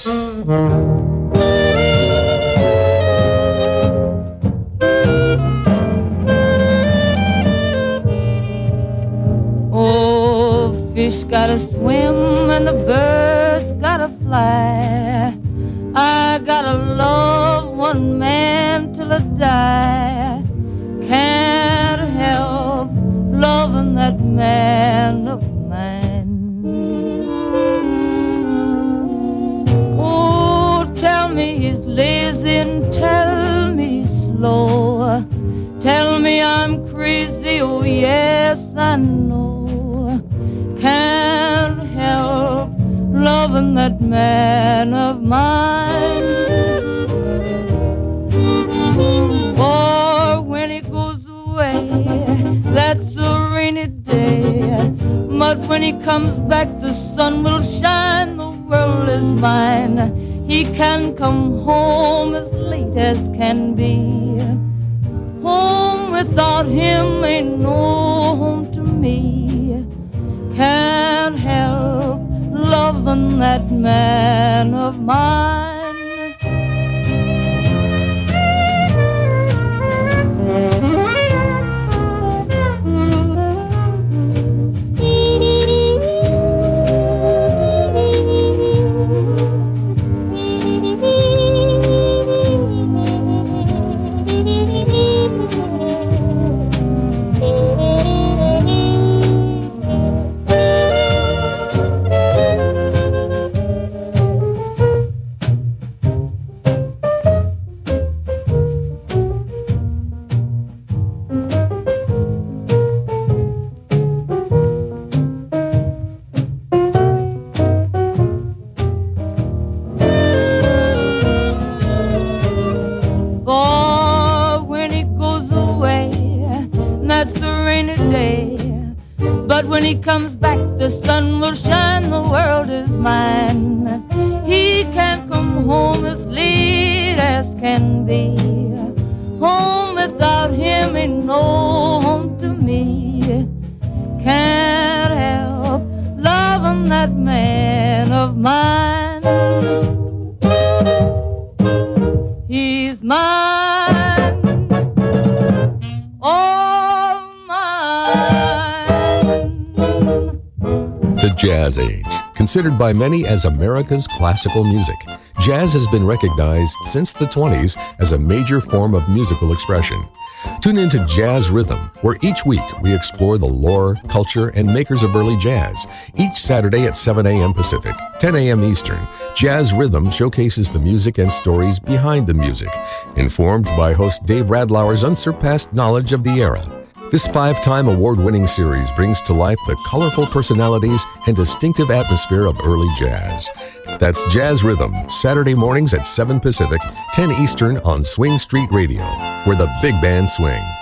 Oh, fish gotta swim and the birds gotta fly. I gotta love one man till I die. Can't help loving that man of mine. Oh, tell me he's lazy and tell me he's slow. Tell me I'm crazy, oh yes I know. Can't help loving that man of mine. For when he goes away, that's a rainy day. But when he comes back, the sun will shine, the world is mine. He can come home as late as can be. Home without him ain't no home to me. Can't help loving that man of mine. When he comes back, the sun will shine, the world is mine. He can't come home as late as can be. Home without him ain't no home to me. Can't help loving that man of mine. He's mine, all mine. The Jazz Age, considered by many as America's classical music, jazz has been recognized since the 20s as a major form of musical expression. Tune into Jazz Rhythm, where each week we explore the lore, culture, and makers of early jazz. Each Saturday at 7 a.m. Pacific, 10 a.m. Eastern, Jazz Rhythm showcases the music and stories behind the music, informed by host Dave Radlauer's unsurpassed knowledge of the era. This 5-time award-winning series brings to life the colorful personalities and distinctive atmosphere of early jazz. That's Jazz Rhythm, Saturday mornings at 7 Pacific, 10 Eastern on Swing Street Radio, where the big band swing.